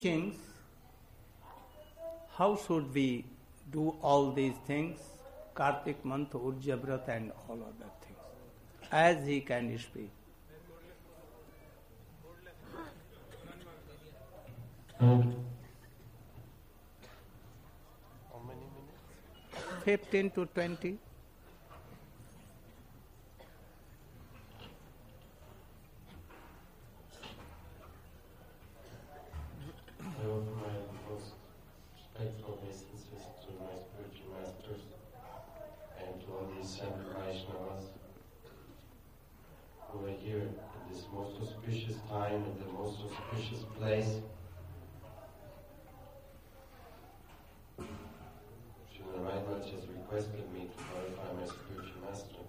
Kings, how should we do all these things? Kartik month, Urjavrat and all other things, as he can speak. How many minutes? 15 to 20. I offer my most respectful obeisances to my spiritual masters and to all the assembled Vaishnavas who are here in this most auspicious time, in the most auspicious place. Srila Maharaj has requested me to glorify my spiritual master.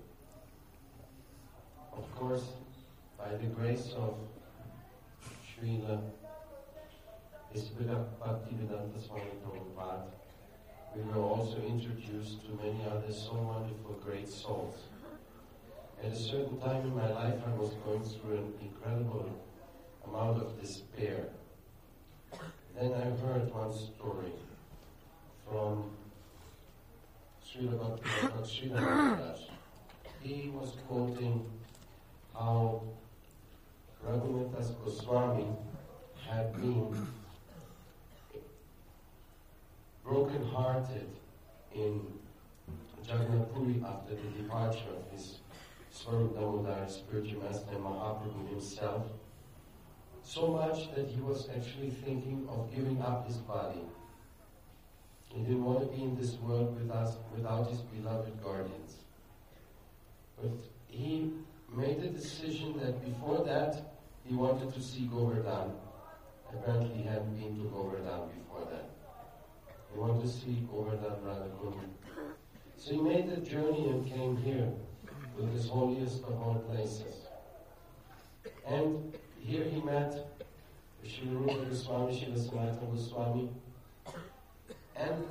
Of course, by the grace of Srila Bhaktivedanta Swami Prabhupada, we were also introduced to many other so wonderful great souls. At a certain time in my life I was going through an incredible amount of despair. Then I heard one story from Srila Bhaktivedanta Maharaj. He was quoting how Raghunath Goswami had been broken-hearted in Jagannath Puri after the departure of his Swarup Damodar spiritual master Mahaprabhu himself, so much that he was actually thinking of giving up his body. He didn't want to be in this world with us without his beloved guardians. But he made a decision that before that he wanted to see Govardhan. Apparently he hadn't been to Govardhan before that. He wanted to see Govardhan Radhakund. So he made the journey and came here with his holiest of all places. And here he met Srila Rupa Goswami, Srila Sanatana Goswami, and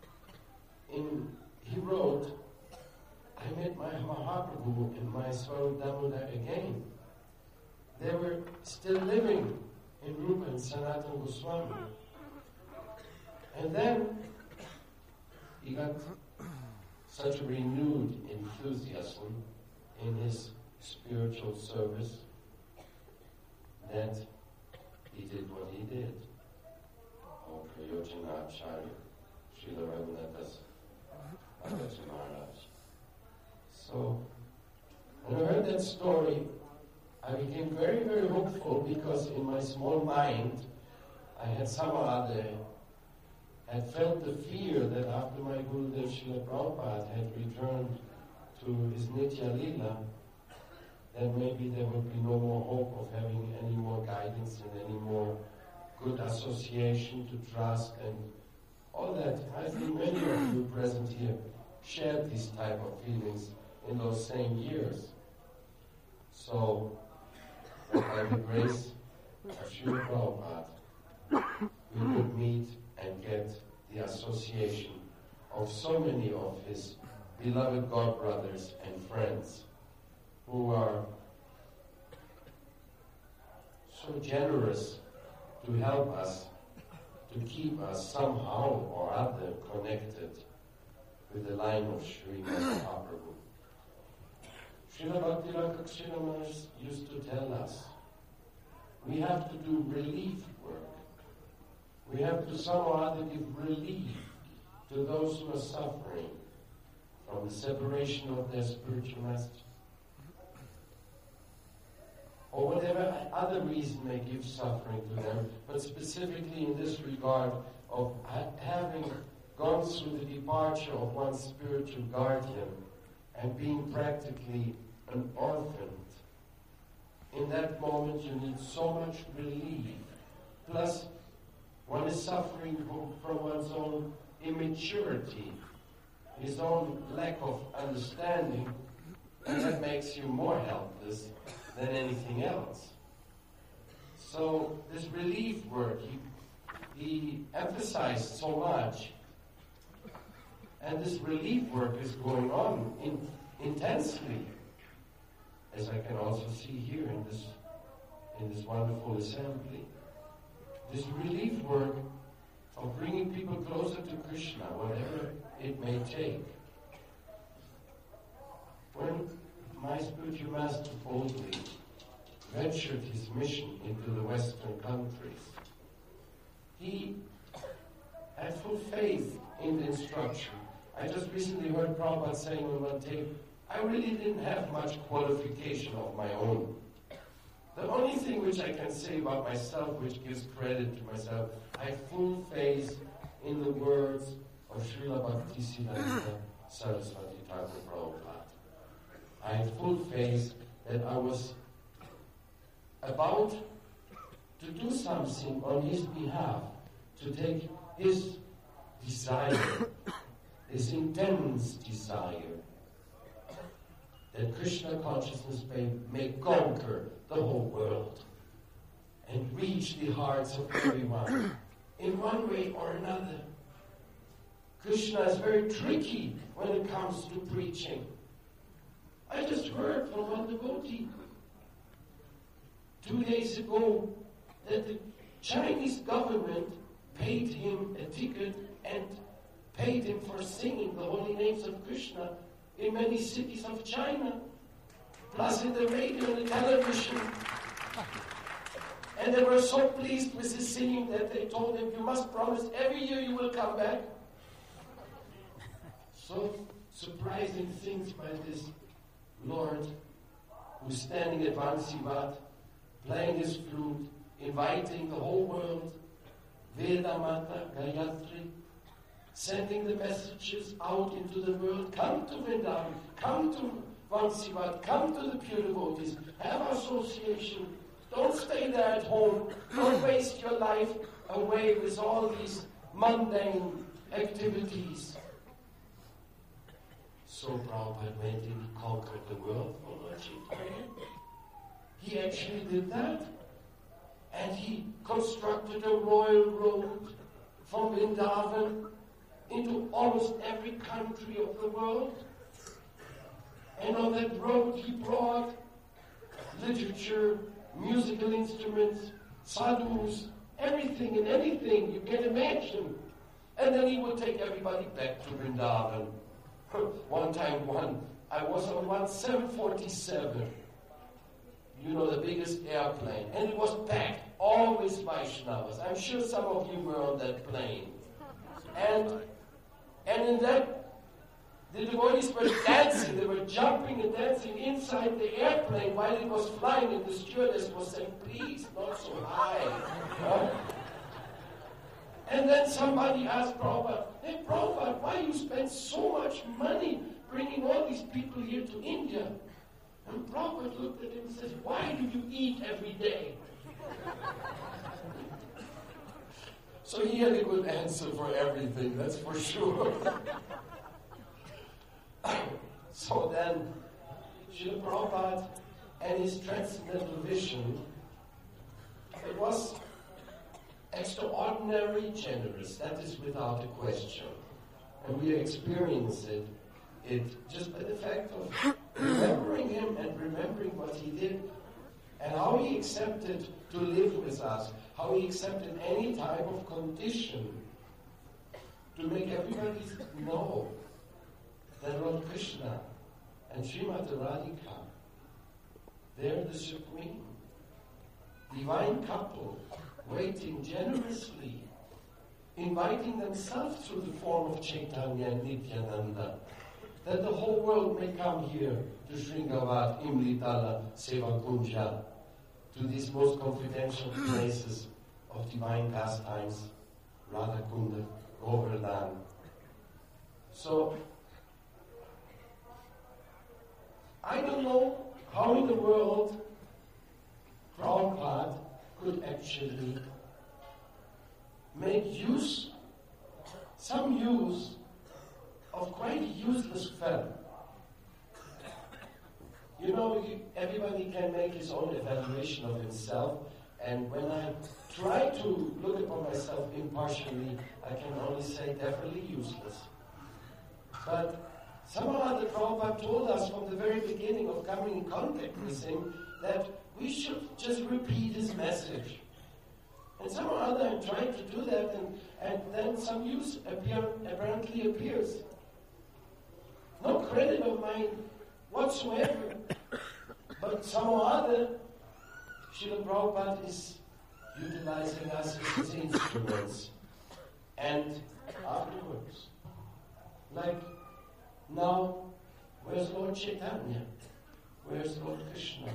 he wrote, I met my Mahaprabhu and my Swarup Damodar again. They were still living in Rupa and Sanatana Goswami. And then he got such a renewed enthusiasm in his spiritual service that he did what he did. Oh, Prayojana Acharya, Srila Raghunath Maharaj. So, when I heard that story, I became very, very hopeful because in my small mind, I had somehow or other had felt the fear that after my Gurudev Srila Prabhupada had returned to his Nitya Lila, then maybe there would be no more hope of having any more guidance and any more good association to trust and all that. I think many of you present here shared these type of feelings in those same years. So, by the grace of Srila Prabhupada, we would meet and get the association of so many of his beloved God brothers and friends who are so generous to help us, to keep us somehow or other connected with the line of Srimad Mahaprabhu. Srila Bhakti Maharaj used to tell us, we have to do relief work. We have to somehow or other give relief to those who are suffering from the separation of their spiritual master. Or whatever other reason may give suffering to them, but specifically in this regard of having gone through the departure of one's spiritual guardian and being practically an orphan. In that moment you need so much relief. Plus, one is suffering from one's own immaturity, his own lack of understanding, and that makes you more helpless than anything else. So this relief work, he emphasized so much, and this relief work is going on intensely, as I can also see here in this wonderful assembly. this relief work of bringing people closer to Krishna, whatever it may take. When my spiritual master boldly ventured his mission into the Western countries, he had full faith in the instruction. I just recently heard Prabhupada saying on one tape, I really didn't have much qualification of my own. The only thing which I can say about myself, which gives credit to myself, I have full faith in the words of Srila Bhaktisiddhanta Saraswati Thakur Prabhupada. I have full faith that I was about to do something on his behalf, to take his desire, his intense desire, that Krishna consciousness may conquer the whole world and reach the hearts of everyone in one way or another. Krishna is very tricky when it comes to preaching. I just heard from one devotee 2 days ago that the Chinese government paid him a ticket and paid him for singing the holy names of Krishna in many cities of China, plus in the radio and the television. And they were so pleased with his singing that they told him, you must promise every year you will come back. So surprising things by this Lord who's standing at Vansivat, playing his flute, inviting the whole world, Vedamata, Gayatri, sending the messages out into the world. Come to Vrindavan, come to Vansivat, come to the pure devotees, have association. Don't stay there at home. Don't waste your life away with all these mundane activities. So Prabhupada went and he conquered the world for Lord Chaitanya. He actually did that. And he constructed a royal road from Vrindavan into almost every country of the world. And on that road he brought literature, musical instruments, sadhus, everything and anything you can imagine. And then he would take everybody back to Vrindavan. One time, I was on one 747, you know, the biggest airplane, and it was packed, always Vaishnavas. I'm sure some of you were on that plane. And in that, the devotees were dancing, they were jumping and dancing inside the airplane while it was flying, and the stewardess was saying, please, not so high. And then somebody asked Prabhupada, hey Prabhupada, why you spend so much money bringing all these people here to India? And Prabhupada looked at him and said, why do you eat every day? So he had a good answer for everything, that's for sure. So then, Srila Prabhupada and his transcendental vision, it was extraordinarily generous, that is without a question. And we experience it just by the fact of remembering him and remembering what he did and how he accepted to live with us, how he accepted any type of condition to make everybody know that Lord Krishna and Srimati Radhika, they're the supreme, divine couple, waiting generously, inviting themselves through the form of Chaitanya and Nityananda, that the whole world may come here to Sringavat, Imlitala, Sevakunja, to these most confidential places of divine pastimes, Radhakunda, Govardhan. So, I don't know how in the world Prabhupada could actually make some use of quite a useless fellow. You know, everybody can make his own evaluation of himself, and when I try to look upon myself impartially, I can only say definitely useless. But somehow the Prabhupada told us from the very beginning of coming in contact with him that we should just repeat his message. And somehow or other I'm trying to do that, and then some use apparently appears. No credit of mine whatsoever, but somehow or other, Srila Prabhupada is utilizing us as his instruments. And afterwards, like now, where's Lord Chaitanya? Where's Lord Krishna?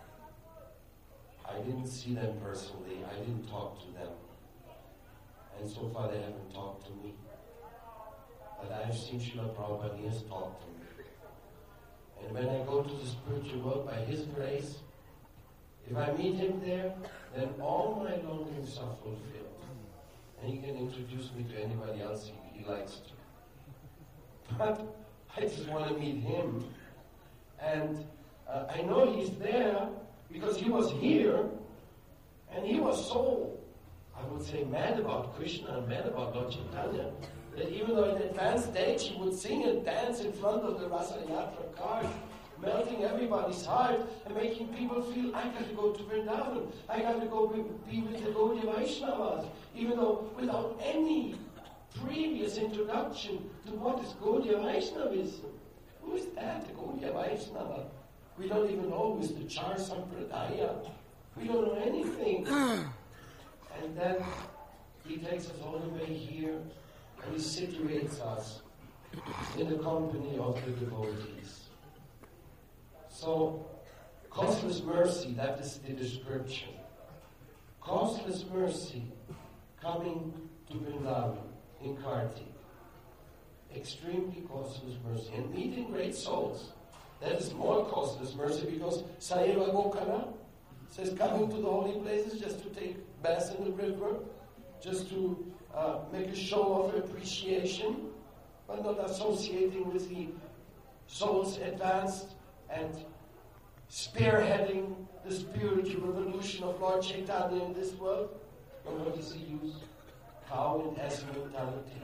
I didn't see them personally. I didn't talk to them. And so far they haven't talked to me. But I've seen Srila Prabhupada, he has talked to me. And when I go to the spiritual world by his grace, if I meet him there, then all my longings are fulfilled. And he can introduce me to anybody else he likes to. But I just want to meet him. And I know he's there because he was here, and he was so, I would say, mad about Krishna and mad about Lord Chaitanya, that even though in advanced age he would sing and dance in front of the Rasa Yatra cart, melting everybody's heart and making people feel, I got to go to Vrindavan, I got to go be with the Gaudiya Vaishnavas, even though without any previous introduction to what is Gaudiya Vaishnavism. Who is that, the Gaudiya Vaishnava? We don't even know who is the Char Sampradaya. We don't know anything. And then he takes us all the way here and he situates us in the company of the devotees. So, causeless mercy, that is the description. Causeless mercy coming to Vrindavan in Kartik. Extremely causeless mercy. And meeting great souls. That is more causeless mercy because Saeva Gokana says coming to the holy places just to take baths in the river, just to make a show of appreciation, but not associating with the soul's advanced and spearheading the spiritual revolution of Lord Chaitanya in this world. And what does he use? Cow and ass mentality.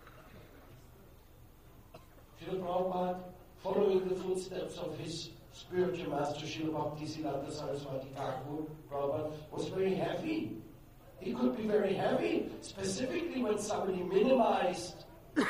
Srila Prabhupada, following the footsteps of his spiritual master, Srila Bhaktisiddhanta Saraswati Thakur, Prabhupada was very heavy. He could be very heavy, specifically when somebody minimized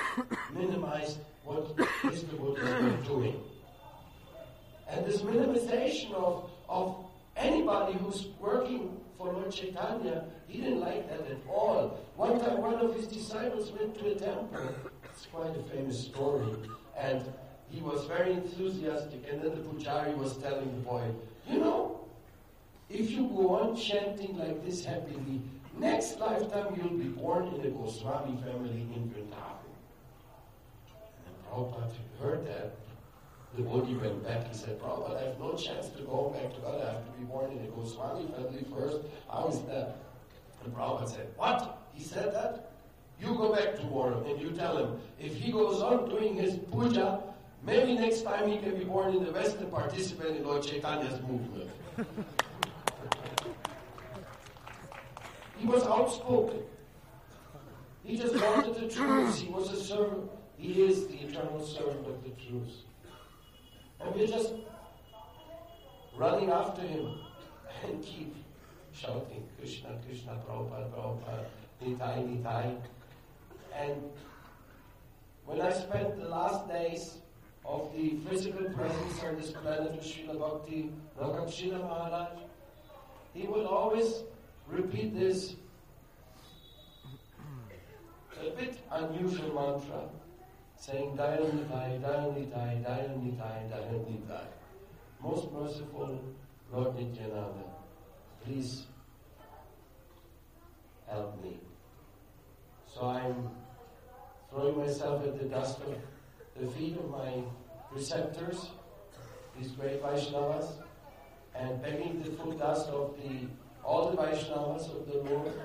what his devotees were doing. And this minimization of anybody who's working for Lord Chaitanya, he didn't like that at all. One time one of his disciples went to a temple. It's quite a famous story. And he was very enthusiastic, and then the pujari was telling the boy, you know, if you go on chanting like this happily, next lifetime you'll be born in a Goswami family in Vrindavan. And Prabhupada heard that. The devotee went back. He said, Prabhupada, I have no chance to go back to God. I have to be born in a Goswami family first. How is that? And Prabhupada said, what? He said that? You go back tomorrow and you tell him, if he goes on doing his puja, maybe next time he can be born in the West and participate in Lord Chaitanya's movement. He was outspoken. He just wanted the truth. He was a servant. He is the eternal servant of the truth. And we're just running after him and keep shouting, Krishna, Krishna, Prabhupada, Prabhupada, Nitai, Nitai. And when I spent the last days of the physical presence on this planet with Srila Bhakti Rakshila Maharaj, he would always repeat this a bit unusual mantra, saying Dayan Nitai, Dayan Nitai, Dayan Nitai, Dayan Nitai. Most merciful Lord Nityananda, please help me. So I'm throwing myself at the dust of the feet of my preceptors, these great Vaishnavas, and begging the full dust of all the Vaishnavas of the Lord.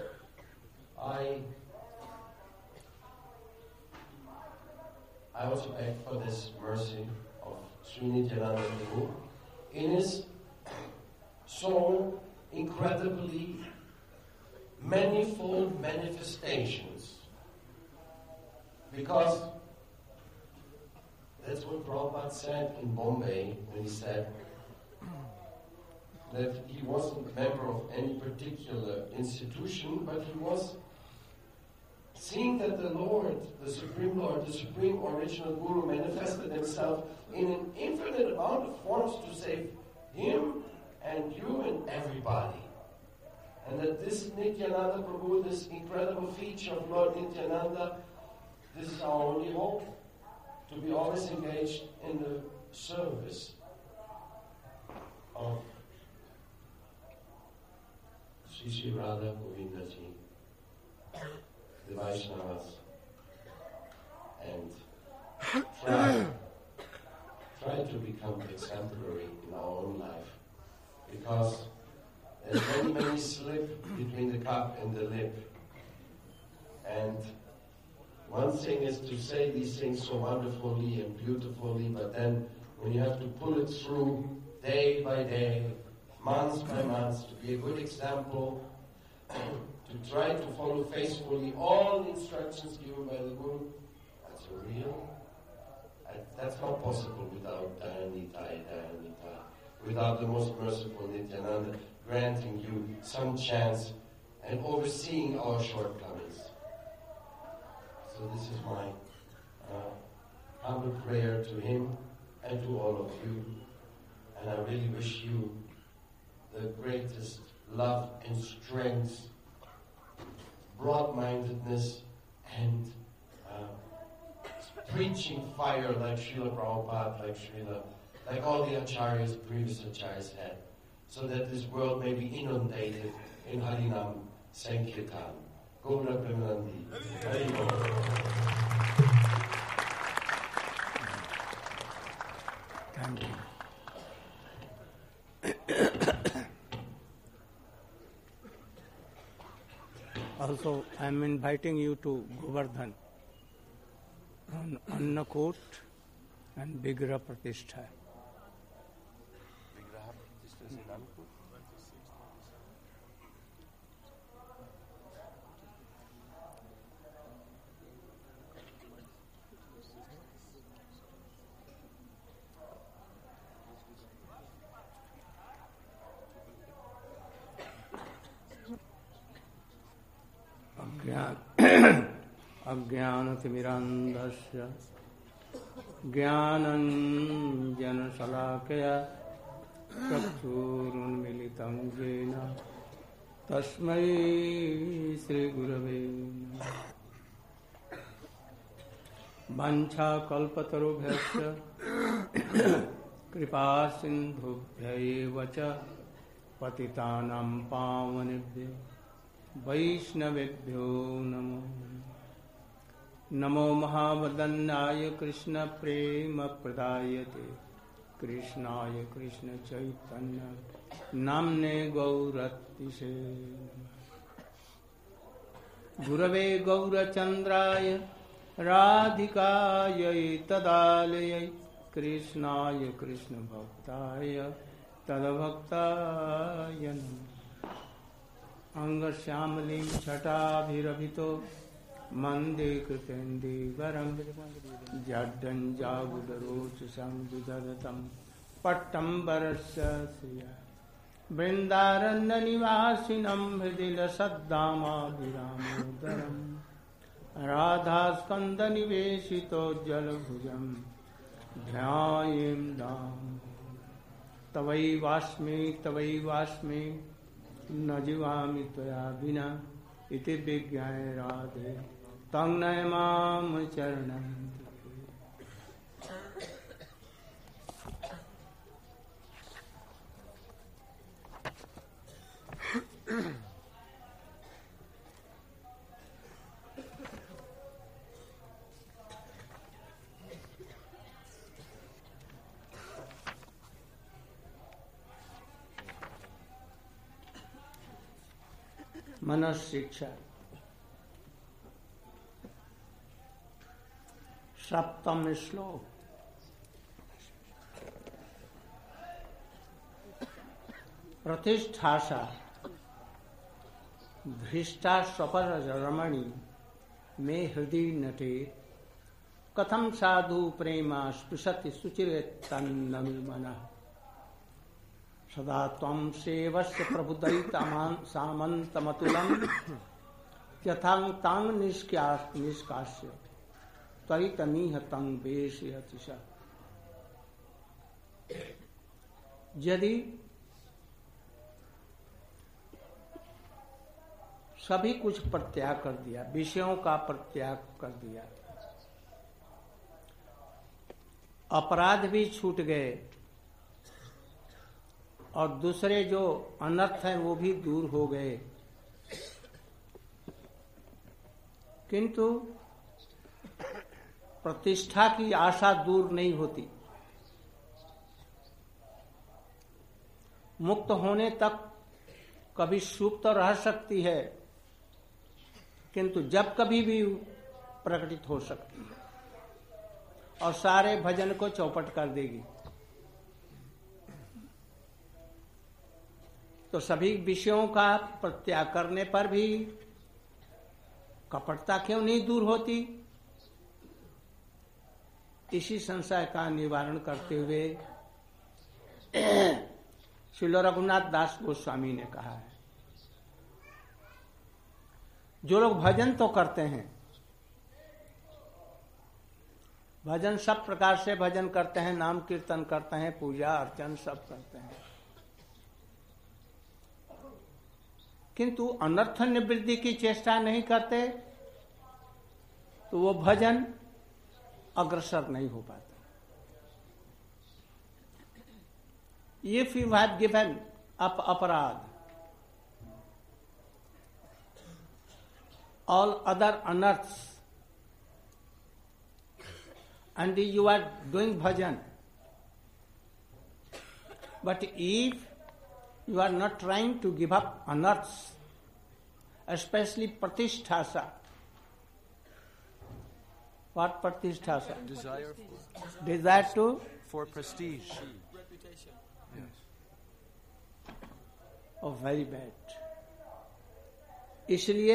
I also beg for this mercy of Sri Nityananda Prabhu in his so incredibly manifold manifestations. Because that's what Prabhupada said in Bombay when he said, that he wasn't a member of any particular institution, but he was seeing that the Lord, the Supreme Lord, the Supreme Original Guru manifested himself in an infinite amount of forms to save him and you and everybody. And that this Nityananda Prabhu, this incredible feature of Lord Nityananda, this is our only hope, to be always engaged in the service of Sri Sri Radha Govinda Ji, the Vaishnavas, and try to become exemplary in our own life, because there's many slip between the cup and the lip. And one thing is to say these things so wonderfully and beautifully, but then when you have to pull it through day by day, months by months, to be a good example, to try to follow faithfully all the instructions given by the Guru, that's not possible without Dayanita, without the most merciful Nityananda granting you some chance and overseeing our shortcomings. So this is my humble prayer to him and to all of you. And I really wish you the greatest love and strength, broad-mindedness, and preaching fire like Srila Prabhupada, like all the acharyas, previous acharyas had, so that this world may be inundated in Harinam Sankirtan. Gaura Premanandi. Hari Bol. Thank you. Also, I am inviting you to Govardhan on Annakot and Vigraha Pratishtha. Vigraha Pratishtha is in Annakot? अज्ञानतिमिरान्धस्य ज्ञानञ्जनशलाकया चक्षुरुन्मीलितं येन तस्मै श्रीगुरवे नमः। वाञ्छाकल्पतरुभ्यश्च कृपासिन्धुभ्यैव च पतितानां पावनेभ्यो वैष्णवेभ्यो नमो नमो महावदन्नाय कृष्ण प्रेम प्रदायते कृष्णाय कृष्ण चैतन्य नाम्ने गौरतिसे गुरवे गौरचन्द्राय राधिकायै तदालयै कृष्णाय कृष्ण भक्ताय तद्भक्ताय नमः। अंगश्यामलीं छटाभिरभितो मन्दे कृतेन्दीवरं जड्डञ्जागुडरोचसं विदधतं पट्टम्बरस्य श्रिया वृन्दारण्यनिवासिनं हृदिलसद्दामाभिरामोदरं राधास्कन्दनिवेशितोज्ज्वलभुजं ध्यायें दाम तवैवास्मि न जीवामि त्वया विना इति विज्ञाय राधे तं नय माम चरणं। मनस शिक्षा सप्तम श्लोक। प्रतिष्ठासा धृष्टा स्वपर रमणी मे हृदय नटे कथम साधु प्रेमा स्पृशति सुचिरे तन्नमी मना। सदा त्वं सेवस्य प्रबुद्धैतामान सामन्तमतुलं यथां तां निष्कास्य त्वरितनीह तं वेशयति स। यदि सभी कुछ परित्याग कर दिया, विषयों का परित्याग कर दिया, अपराध भी छूट गए और दूसरे जो अनर्थ हैं वो भी दूर हो गए, किंतु प्रतिष्ठा की आशा दूर नहीं होती। मुक्त होने तक कभी सुप्त तो रह सकती है, किंतु जब कभी भी प्रकटित हो सकती है और सारे भजन को चौपट कर देगी। तो सभी विषयों का प्रत्याग करने पर भी कपटता क्यों नहीं दूर होती? इसी संशय का निवारण करते हुए श्रील रघुनाथ दास गोस्वामी ने कहा है, जो लोग भजन तो करते हैं, भजन सब प्रकार से भजन करते हैं, नाम कीर्तन करते हैं, पूजा अर्चन सब करते हैं, किंतु अनर्थ निवृत्ति की चेष्टा नहीं करते, तो वो भजन अग्रसर नहीं हो पाता। If you have given up aparad, all other unearths, and you are doing bhajan, but if you are not trying to give up unearths, especially pratisthasa. What pratisthasa? Desire for prestige. Oh, very bad. इसलिए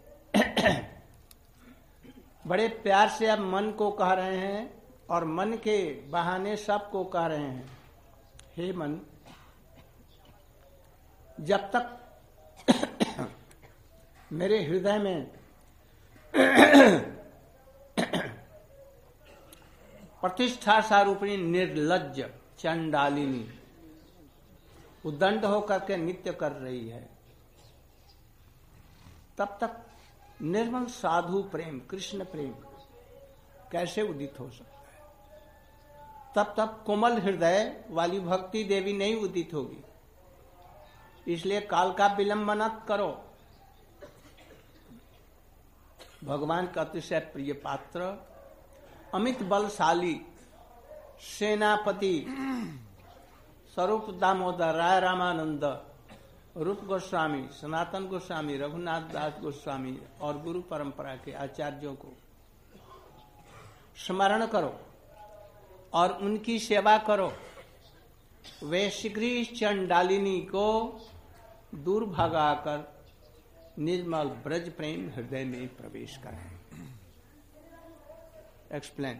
बड़े प्यार से अब मन को कह रहे हैं और मन के बहाने सबको कह रहे हैं, हे मन, जब तक मेरे हृदय में प्रतिष्ठा सारूपिणी निर्लज्ज चंडालिनी उद्दंड होकर के नित्य कर रही है, तब तक निर्मल साधु प्रेम, कृष्ण प्रेम कैसे उदित हो सकता है? तब तक कोमल हृदय वाली भक्ति देवी नहीं उदित होगी। इसलिए काल का विलंब मत करो। भगवान का अतिशय प्रिय पात्र, अमित बलशाली सेनापति स्वरूप दामोदर राय रामानंद, रूप गोस्वामी, सनातन गोस्वामी, रघुनाथ दास गोस्वामी और गुरु परंपरा के आचार्यों को स्मरण करो और उनकी सेवा करो। वे शीघ्र ही चंडालिनी को दूर भगाकर निर्मल ब्रज प्रेम हृदय में प्रवेश करें। Explain.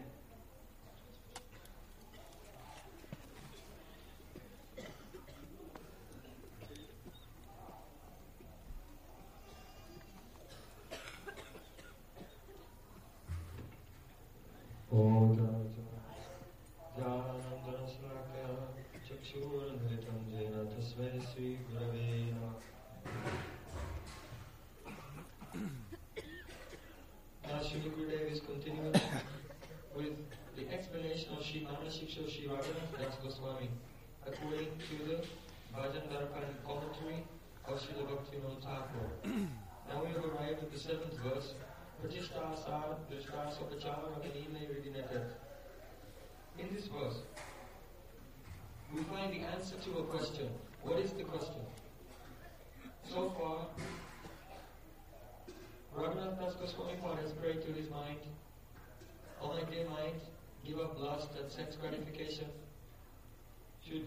Srila Gurudev is continuing with the explanation of Sri Manasiksha Sri Raghunath Das Goswami according to the Bhajan Darapan commentary of Srila Bhaktivinoda Thakur. Now we have arrived at the 7th verse. Pratishta Asar Drishta Sopachara Makanime Vidinatat. In this verse, we find the answer to a question. What is the question? So far, Raghunath Das Goswami has prayed to his mind, "O my dear mind, give up lust and sense gratification. Should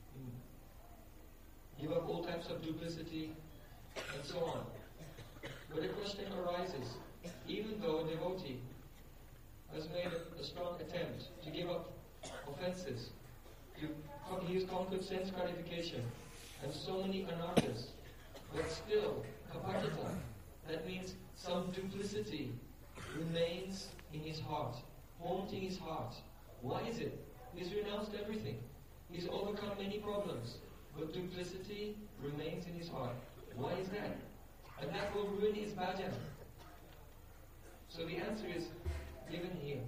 give up all types of duplicity," and so on. But the question arises, even though a devotee has made a strong attempt to give up offenses, he has conquered sense gratification, and so many anarthas, but still, kapatata, that means some duplicity remains in his heart, haunting his heart. Why is it? He's renounced everything. He's overcome many problems, but duplicity remains in his heart. Why is that? And that will ruin his bhajan. So the answer is given here.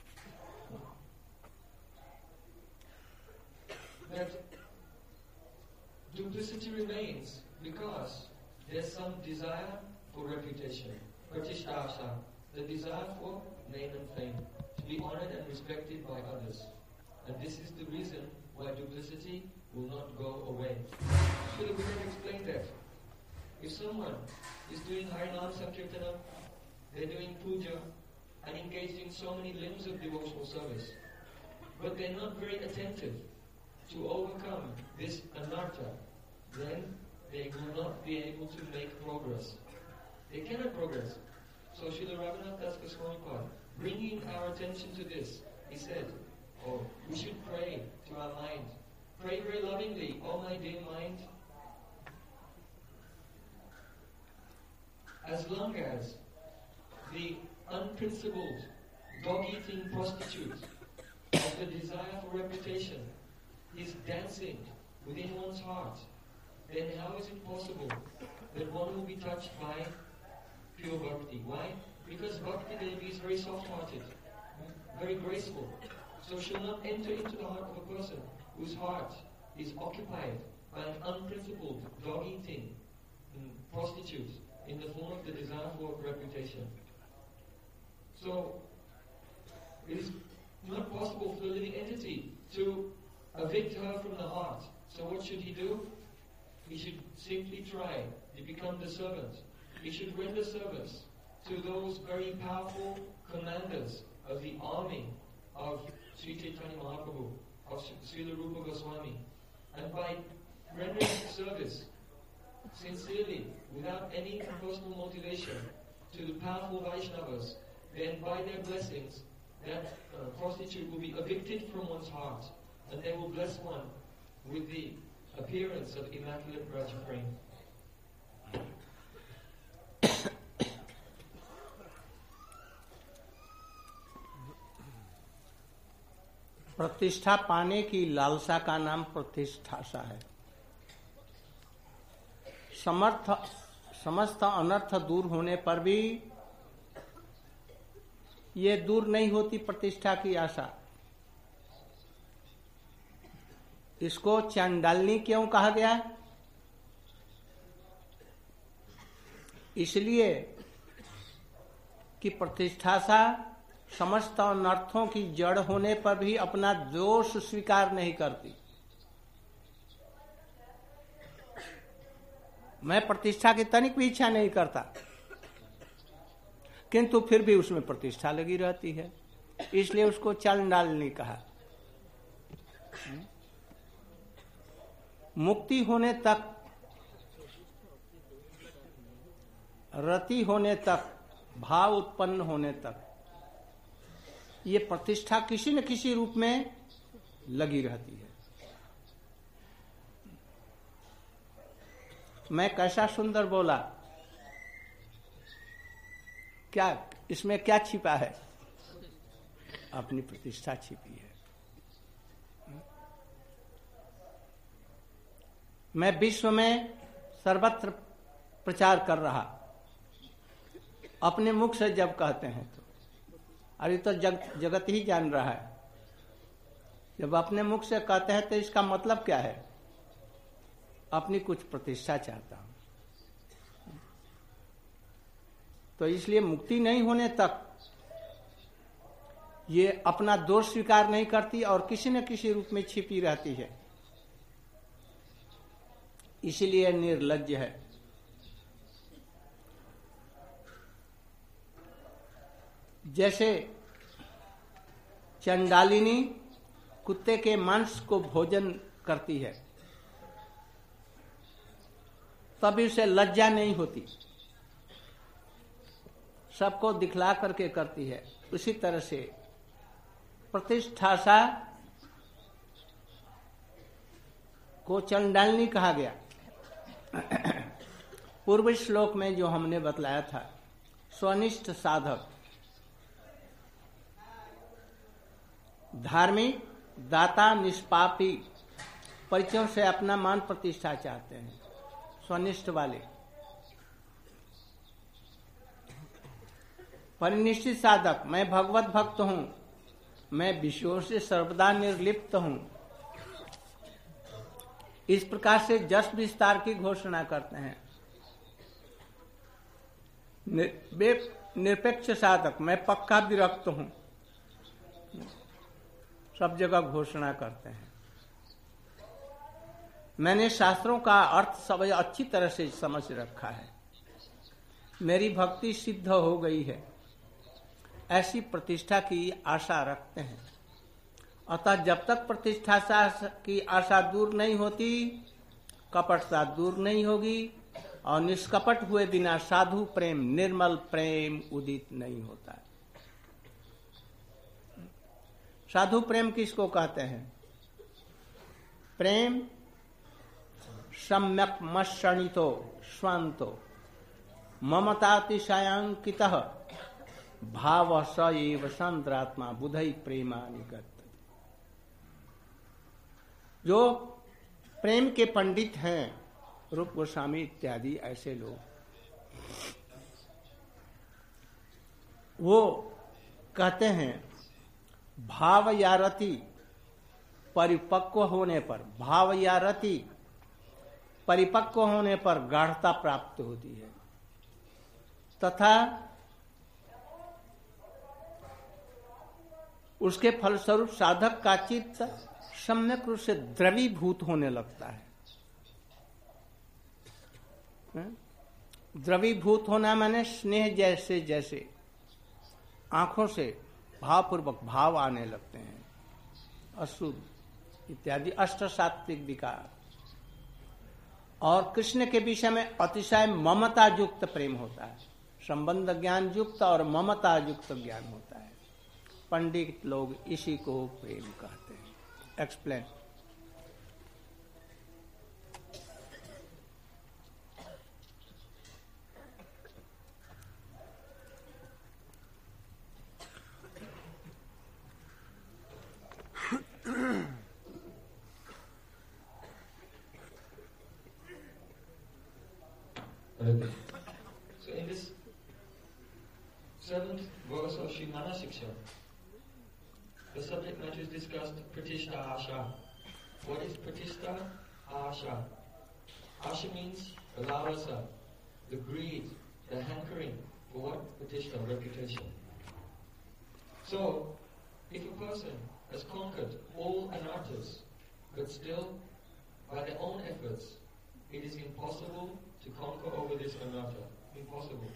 That duplicity remains because there's some desire for reputation, pratishtha, the desire for name and fame, to be honored and respected by others. And this is the reason why duplicity will not go away. Srila Gurudev explained that. If someone is doing Harinam Sankirtana, they're doing puja, and engaged in so many limbs of devotional service, but they're not very attentive to overcome this anartha, then they will not be able to make progress. They cannot progress. So Srila Raghunath Das Goswami, bringing our attention to this, he said, we should pray to our mind. Pray very lovingly, oh my dear mind. As long as the unprincipled, dog-eating prostitute of the desire for reputation is dancing within one's heart, then how is it possible that one will be touched by pure bhakti? Why? Because Bhakti Devi is very soft-hearted, very graceful. So she'll not enter into the heart of a person whose heart is occupied by an unprincipled, dog-eating prostitute in the form of the desire for reputation. So it is not possible for the living entity to evict her from the heart. So what should he do? He should simply try to become the servant. He should render service to those very powerful commanders of the army of Sri Chaitanya Mahaprabhu, of Srila Rupa Goswami. And by rendering service sincerely, without any personal motivation, to the powerful Vaishnavas, then by their blessings, that prostitute will be evicted from one's heart, and they will bless one with the appearance of immaculate Braja frame. प्रतिष्ठा पाने की लालसा का नाम प्रतिष्ठासा है। समस्त अनर्थ दूर होने पर भी ये दूर नहीं होती प्रतिष्ठा की आशा। इसको चांडालनी क्यों कहा गया? इसलिए कि प्रतिष्ठासा समस्त अनर्थों की जड़ होने पर भी अपना दोष स्वीकार नहीं करती। मैं प्रतिष्ठा की तनिक भी इच्छा नहीं करता, किंतु फिर भी उसमें प्रतिष्ठा लगी रहती है, इसलिए उसको चांडालनी कहा। मुक्ति होने तक, रति होने तक, भाव उत्पन्न होने तक ये प्रतिष्ठा किसी न किसी रूप में लगी रहती है। मैं कैसा सुंदर बोला, क्या इसमें क्या छिपा है? अपनी प्रतिष्ठा छिपी है। मैं विश्व में सर्वत्र प्रचार कर रहा, अपने मुख से जब कहते हैं तो अरे तो जगत ही जान रहा है। जब अपने मुख से कहते हैं तो इसका मतलब क्या है? अपनी कुछ प्रतिष्ठा चाहता हूं। तो इसलिए मुक्ति नहीं होने तक ये अपना दोष स्वीकार नहीं करती और किसी न किसी रूप में छिपी रहती है, इसलिए निर्लज्ज है। जैसे चंडालिनी कुत्ते के मांस को भोजन करती है, तभी उसे लज्जा नहीं होती, सबको दिखला करके करती है। उसी तरह से प्रतिष्ठासा को चंडालिनी कहा गया। पूर्व श्लोक में जो हमने बतलाया था, स्वनिष्ठ साधक धार्मिक, दाता, निष्पापी परिचयों से अपना मान प्रतिष्ठा चाहते हैं, स्वनिष्ठ वाले। परिनिष्ठित साधक, मैं भगवत भक्त हूं, मैं विषयों से सर्वदा निर्लिप्त हूं, इस प्रकार से जस विस्तार की घोषणा करते हैं। निरपेक्ष साधक, मैं पक्का विरक्त हूं, सब जगह घोषणा करते हैं। मैंने शास्त्रों का अर्थ सब अच्छी तरह से समझ रखा है, मेरी भक्ति सिद्ध हो गई है, ऐसी प्रतिष्ठा की आशा रखते हैं। अतः जब तक प्रतिष्ठा की आशा दूर नहीं होती, कपटता दूर नहीं होगी और निष्कपट हुए बिना साधु प्रेम, निर्मल प्रेम उदित नहीं होता। साधु प्रेम किसको कहते हैं? प्रेम सम्यक मश्रणितो स्वांतो ममतातिशयांकितः भाव स एव संद्रात्मा बुधई प्रेमानिगत। जो प्रेम के पंडित हैं, रूप गोस्वामी इत्यादि ऐसे लोग, वो कहते हैं भाव या रति परिपक्व होने पर, भाव या रति परिपक्व होने पर गाढ़ता प्राप्त होती है तथा उसके फलस्वरूप साधक का चित्त सम्यक रूप से द्रवीभूत होने लगता है। द्रवीभूत होना माने स्नेह जैसे जैसे आंखों से भावपूर्वक भाव आने लगते हैं, अशुद्ध इत्यादि अष्ट सात्विक विकार। और कृष्ण के विषय में अतिशय ममता युक्त प्रेम होता है, संबंध ज्ञान युक्त और ममता युक्त ज्ञान होता है। पंडित लोग इसी को प्रेम कहते हैं। Explain. So in this 7th verse of Shrimana Shiksha, the subject matter is discussed Pratishta Asha. What is Pratishta Asha? Asha means the lalasa, the greed, the hankering for what? Pratishta, reputation. So, if a person has conquered all anarthas, but still, by their own efforts, it is impossible to conquer over this anartha. Impossible.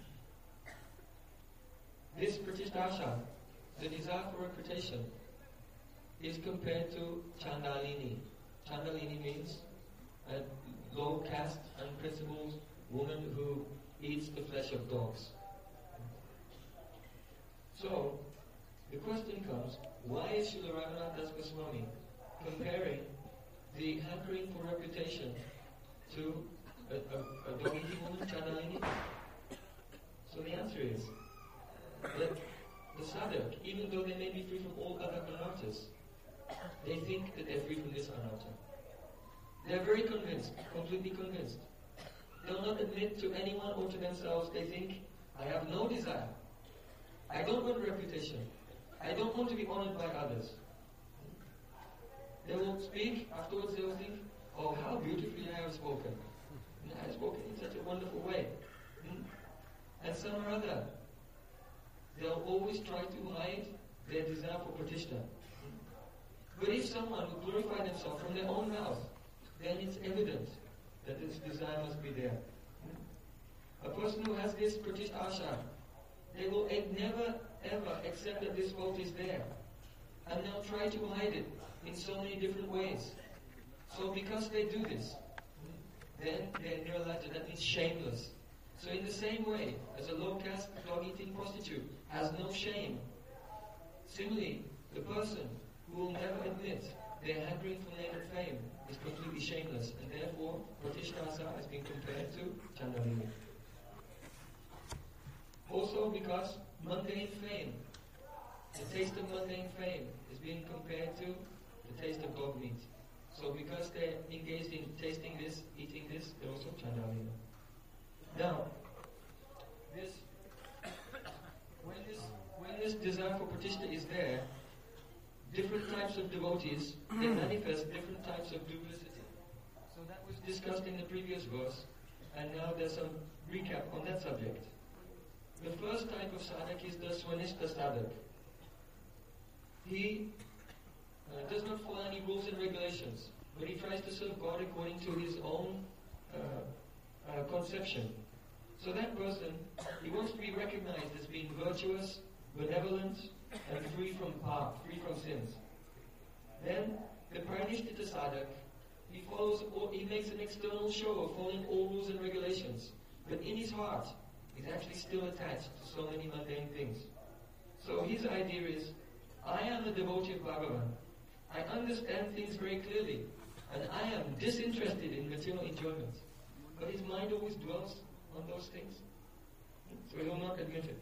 This Pratishtha, the desire for reputation, is compared to Chandalini. Chandalini means a low caste, unprincipled woman who eats the flesh of dogs. So, the question comes, why is Srila Raghunath Das Goswami comparing the hankering for reputation to a dog-eating woman, Chandalini? So the answer is that the sadhak, even though they may be free from all other anarthas, they think that they're free from this anartha. They're very convinced, completely convinced. They'll not admit to anyone or to themselves, they think, I have no desire. I don't want reputation. I don't want to be honored by others. They will speak, afterwards they will think, oh, how beautifully I have spoken. I have spoken in such a wonderful way. And some or other, they'll always try to hide their desire for pratishtha. But if someone will glorify themselves from their own mouth, then it's evident that this desire must be there. A person who has this pratishtha asha, they will never ever accept that this fault is there. And they'll try to hide it in so many different ways. So because they do this, then they're nirlajja, that means shameless. So in the same way, as a low-caste dog-eating prostitute has no shame, similarly, the person who will never admit their hankering for name and fame is completely shameless, and therefore Pratishtasa has been compared to Chandalini. Also because mundane fame, the taste of mundane fame is being compared to the taste of dog meat. So because they're engaged in tasting this, eating this, they're also Chandalini. Now, when this desire for Pratishtha is there, different types of devotees, they manifest different types of duplicity. So that was discussed in the previous verse, and now there's some recap on that subject. The first type of sadhak is the Swanishta sadhak. He does not follow any rules and regulations, but he tries to serve God according to his own conception. So that person, he wants to be recognized as being virtuous, benevolent, and free from sins. Then the Pranishtita sadhak, he makes an external show of following all rules and regulations, but in his heart, he's actually still attached to so many mundane things. So his idea is, I am a devotee of Bhagavan. I understand things very clearly, and I am disinterested in material enjoyments. But his mind always dwells on those things, so he will not admit it.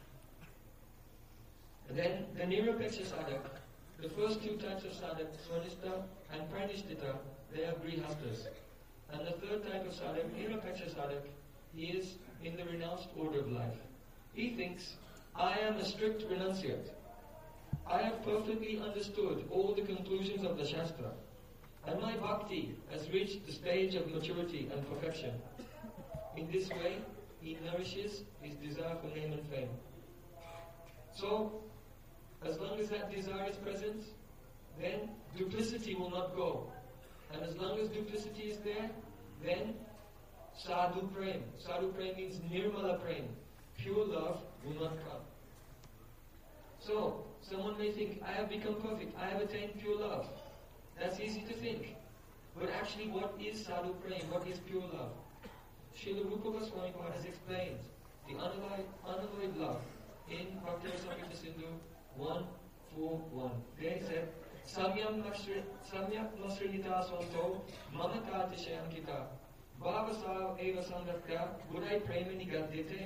And then the Nirapeksha sadhak, the first two types of sadhak, Swanishta and Pranishtita, they are grihastas. And the third type of sadhak, Nirapeksha sadhak, he is in the renounced order of life. He thinks, I am a strict renunciate. I have perfectly understood all the conclusions of the Shastra, and my bhakti has reached the stage of maturity and perfection. In this way, he nourishes his desire for name and fame. So, as long as that desire is present, then duplicity will not go. And as long as duplicity is there, then sadhu prem. Sadhu prem means nirmala prem. Pure love will not come. So, someone may think, I have become perfect, I have attained pure love. That's easy to think. But actually, what is sadhu prem? What is pure love? Srila Rupa Goswami has explained the unalloyed love in Bhakti-Rasamrita Sindhu 1:4:1. There he said, Samyak Masrinita Swanto Mamakati Shayankita Bhavasav Eva Sangatya Gudai Premini Gadyate.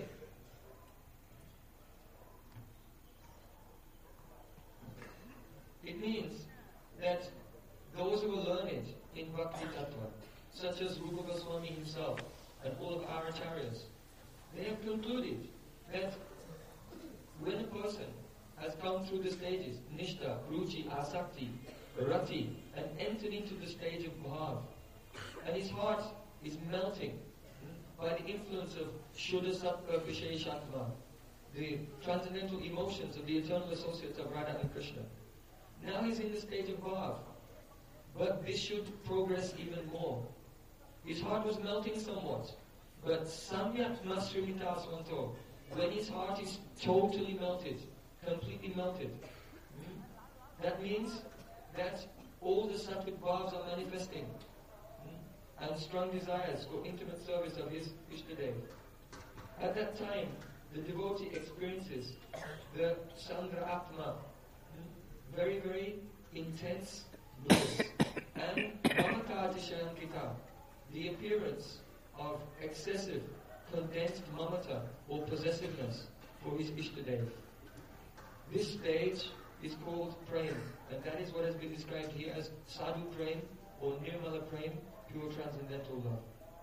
It means that those who are learned in Bhakti Tattva, such as Rupa Goswami himself and all of our acharyas, they have concluded that when a person has come through the stages, Nishta, Ruchi, Asakti, Rati, and entered into the stage of Bhav, and his heart is melting by the influence of Shuddha Sattva Visheshatma, the transcendental emotions of the eternal associates of Radha and Krishna. Now he's in the stage of Bhav, but this should progress even more. His heart was melting somewhat, but Samyak Masrimita Swanto, when his heart is totally melted, completely melted, that means that all the sattvic bhavs are manifesting, and strong desires for intimate service of his Ishtadev. At that time, the devotee experiences the Sandra Atma, very, very intense bliss, and Mamakati Shayankita, the appearance of excessive, condensed mamata or possessiveness for his Ishtadev. This stage is called Prem, and that is what has been described here as Sadhu Prem or Nirmala Prem, pure transcendental love.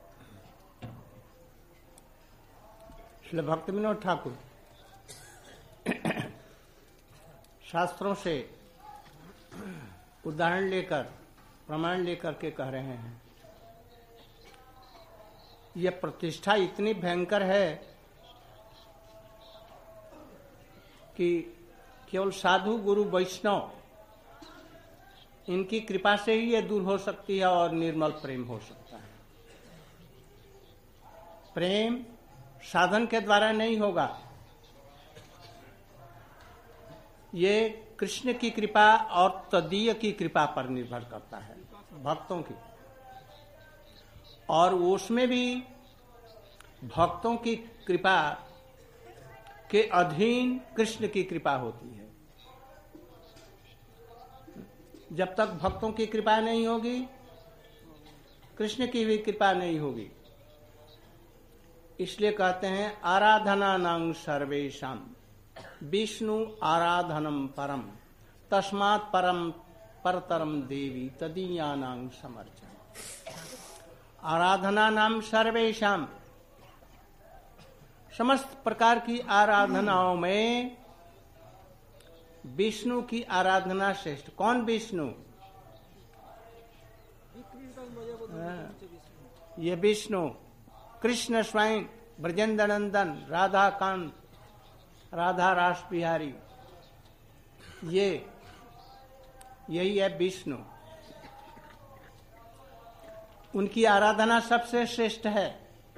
Srila Bhakti Vinod Thakur शास्त्रों से उदाहरण लेकर प्रमाण लेकर के कह रहे हैं, यह प्रतिष्ठा इतनी भयंकर है कि केवल साधु गुरु वैष्णव इनकी कृपा से ही ये दूर हो सकती है और निर्मल प्रेम हो सकता है। प्रेम साधन के द्वारा नहीं होगा, ये कृष्ण की कृपा और तदीय की कृपा पर निर्भर करता है, भक्तों की। और उसमें भी भक्तों की कृपा के अधीन कृष्ण की कृपा होती है। जब तक भक्तों की कृपा नहीं होगी, कृष्ण की भी कृपा नहीं होगी। इसलिए कहते हैं आराधनानां सर्वेषां विष्णु आराधनम परम तस्मात् परम परतरम देवी तदीयानां समर्चन। आराधनानां सर्वेषां, समस्त प्रकार की आराधनाओं में विष्णु की आराधना श्रेष्ठ। कौन विष्णु? ये विष्णु कृष्ण स्वयं, ब्रजेंद्र नंदन, राधा कांत, राधा रास बिहारी, यही है विष्णु। उनकी आराधना सबसे श्रेष्ठ है।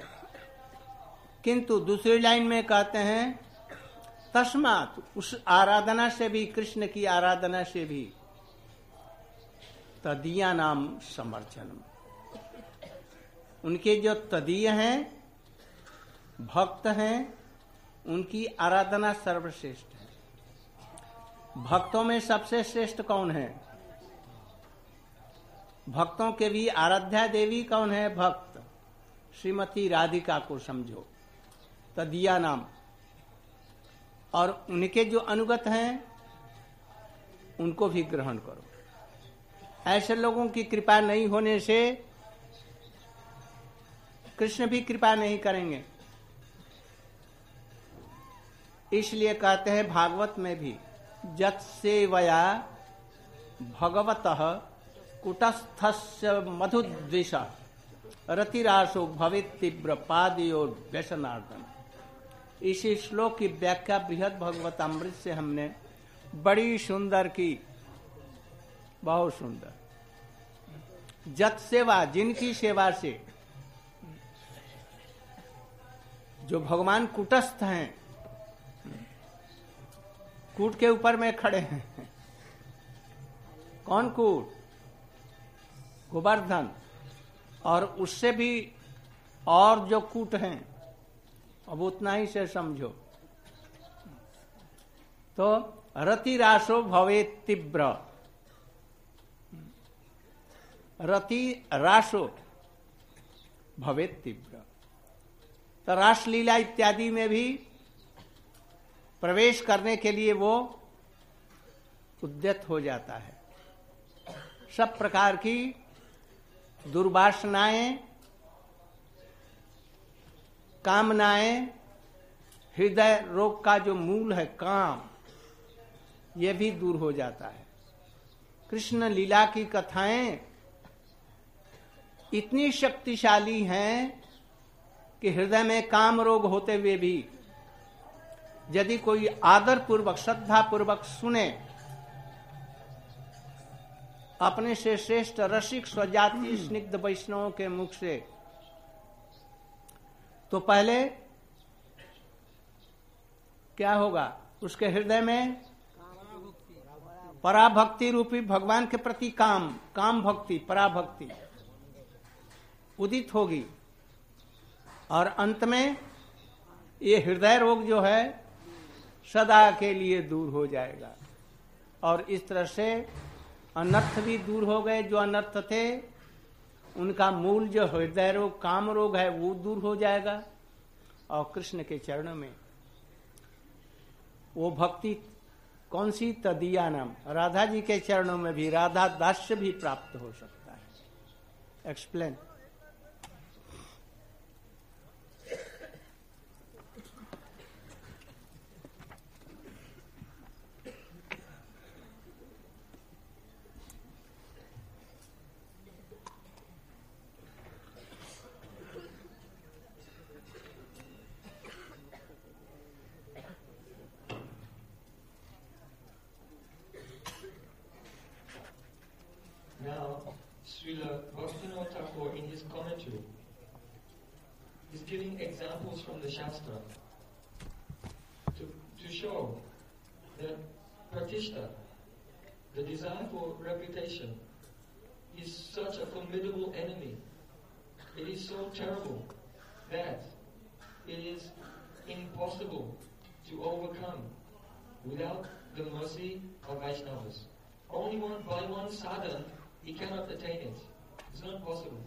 किंतु दूसरी लाइन में कहते हैं तस्मात्, उस आराधना से भी, कृष्ण की आराधना से भी, तदीया नाम समर्चनम, उनके जो तदीय हैं, भक्त हैं, उनकी आराधना सर्वश्रेष्ठ है। भक्तों में सबसे श्रेष्ठ कौन है? भक्तों के भी आराध्या देवी कौन है? भक्त श्रीमती राधिका को समझो, तदीया नाम। और उनके जो अनुगत हैं उनको भी ग्रहण करो। ऐसे लोगों की कृपा नहीं होने से कृष्ण भी कृपा नहीं करेंगे। इसलिए कहते हैं भागवत में भी जत सेवया भगवतः कुटस्थस्य मधुद्विष रतिराशो भवेत् तीव्र पादयोर व्यसनार्दन। इसी श्लोक की व्याख्या बृहद भगवतामृत से हमने बड़ी सुंदर की, बहुत सुंदर। जत सेवा, जिनकी सेवा से, जो भगवान कुटस्थ हैं, कूट के ऊपर में खड़े हैं। कौन कूट? गोवर्धन। और उससे भी और जो कूट हैं, अब उतना ही से समझो। तो रतिराशो भवेत् तीव्र, रति राशो भवेत् तीव्र। तो रासलीला इत्यादि में भी प्रवेश करने के लिए वो उद्यत हो जाता है। सब प्रकार की दुर्वासनाएं, कामनाएं, हृदय रोग का जो मूल है काम, ये भी दूर हो जाता है। कृष्ण लीला की कथाएं इतनी शक्तिशाली हैं कि हृदय में काम रोग होते हुए भी यदि कोई आदर पूर्वक, श्रद्धा पूर्वक सुने, अपने से श्रेष्ठ रसिक स्वजाति स्निग्ध वैष्णवों के मुख से, तो पहले क्या होगा? उसके हृदय में पराभक्ति रूपी भगवान के प्रति काम भक्ति, पराभक्ति उदित होगी। और अंत में ये हृदय रोग जो है सदा के लिए दूर हो जाएगा। और इस तरह से अनर्थ भी दूर हो गए। जो अनर्थ थे उनका मूल जो हृदय रोग, काम रोग है, वो दूर हो जाएगा। और कृष्ण के चरणों में वो भक्ति कौन सी? तदीया नाम। राधा जी के चरणों में भी राधा दास्य भी प्राप्त हो सकता है। Explain. Now, Srila Bhaktivinoda Thakur in his commentary is giving examples from the Shastra to show that Pratishta, the desire for reputation, is such a formidable enemy. It is so terrible that it is impossible to overcome without the mercy of Vaishnavas. only by one sadhana, he cannot attain it. It's not possible.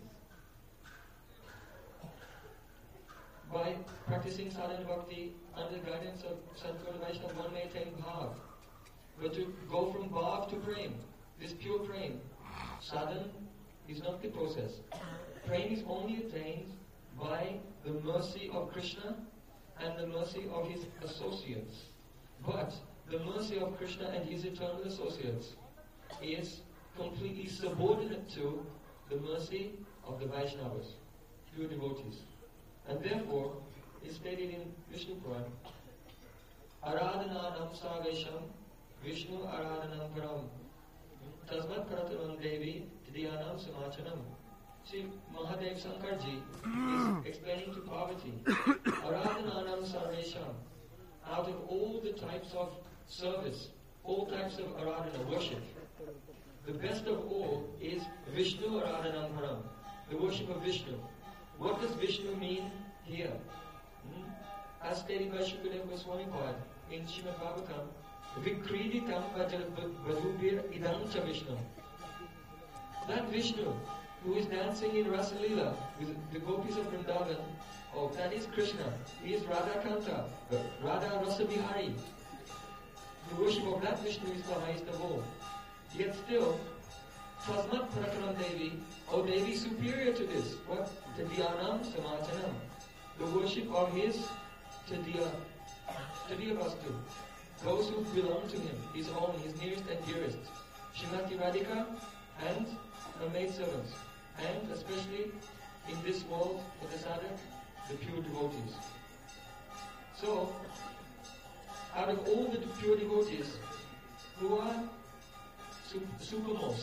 By practicing sadhana bhakti under the guidance of Sadguru Vaishnava, one may attain bhav. But to go from bhav to prem, this pure prem, sadhana is not the process. Prem is only attained by the mercy of Krishna and the mercy of his associates. But the mercy of Krishna and his eternal associates is completely subordinate to the mercy of the Vaishnavas, pure devotees. And therefore, it's stated in Vishnu Puran, Aradhananam Savesham Vishnu Aradhanam Param Tasmat Karataram Devi Tidyanam Samachanam. See, Mahadev Sankarji is explaining to Parvati, Aradhananam Sarvesham, out of all the types of service, all types of Aradhana, worship, the best of all is Vishnu Aradhanam Param, the worship of Vishnu. What does Vishnu mean here? As stated by Shukadeva Goswami Pad in Srimad Bhagavatam, Vikriditam Vajradhubir Idam Cha Vishnu. That Vishnu who is dancing in Rasa Leela with the gopis of Vrindavan, oh, that is Krishna. He is Radha Kanta, Radha Rasa Bihari. The worship of that Vishnu is the highest of all. Yet still, Tasmat Parakaram Devi, O Devi superior to this. What? Tadyanam Samachanam. The worship of his Tadya Vastu. Those who belong to him, his own, his nearest and dearest. Srimati Radhika and her maidservants. And especially in this world for the sadhak, the pure devotees. So, out of all the pure devotees who are supermost,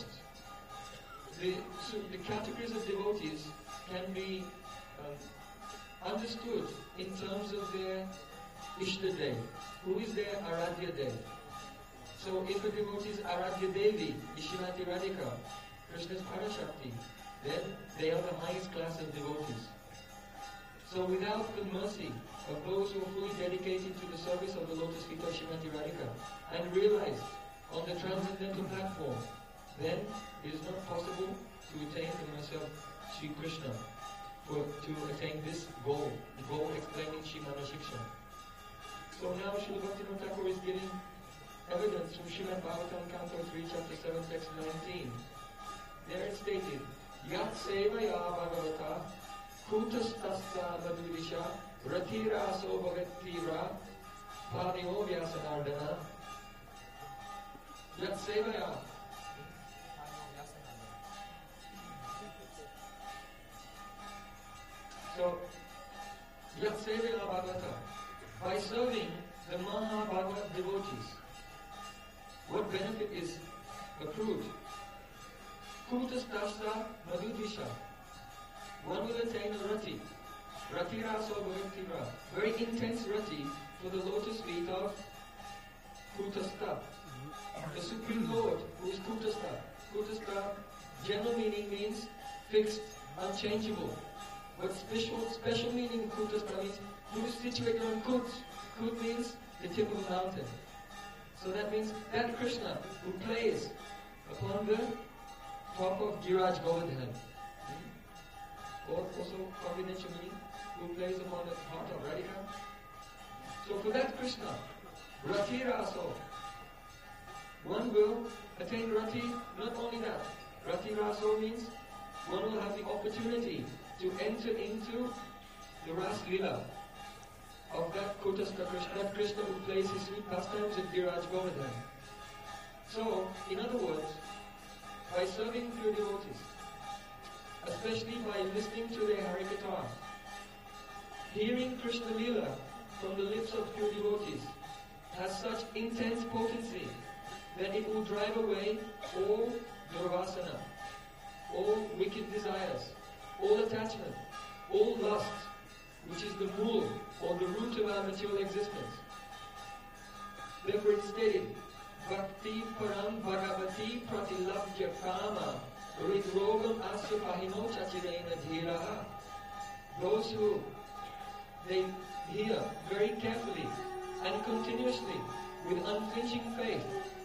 the categories of devotees can be understood in terms of their Ishta Dev. Who is their Aradhya Dev? So if a devotee is Aradhya Devi, Ishimati Radhika, Krishna's Parashakti, then they are the highest class of devotees. So without the mercy of those who are fully dedicated to the service of the lotus feet of Shrimati Radhika and realize on the transcendental platform, then it is not possible to attain the mercy of Sri Krishna, to attain this goal, the goal explained in Srimana Shiksha. So now Srila Bhaktivinoda Thakur is giving evidence from Srimad Bhagavatam, Canto 3, Chapter 7, Text 19. There it stated, Yat Sevaya Bhagavata Kutastasya Madhurisha Ratiraso Bhagatira Padyo Vyasanardana. Yat Sevaya. So, Yat Sevaya Bhagavata. By serving the Mahabhagavad devotees, what benefit is accrued? Kutastasya Madhudisha. One will attain a rati. Rati raso bhaktira. Very intense rati for the lotus feet of Kutastha. The Supreme Lord who is Kutastha. Kutastha, general meaning means fixed, unchangeable. But special meaning of Kutastha means who is situated on Kut. Kut means the tip of a mountain. So that means that Krishna who plays upon the top of Giraj Govardhan. Or also combination meaning who plays upon the heart of Radhika. So for that Krishna, Rati Raso, one will attain Rati, not only that. Rati Raso means one will have the opportunity to enter into the Ras Lila of that Kutastha Krishna, that Krishna who plays his sweet pastimes at Giraj Govardhan. So, in other words, by serving pure devotees, especially by listening to their Harikatha, hearing Krishna Lila from the lips of pure devotees has such intense potency that it will drive away all durvasana, all wicked desires, all attachment, all lust, which is the mool or the root of our material existence. Therefore it stated, Bhakti param bhagavati pratilabhya kama ridrogam asya pahino chachirena dhiraha. Those who they hear very carefully and continuously with unflinching faith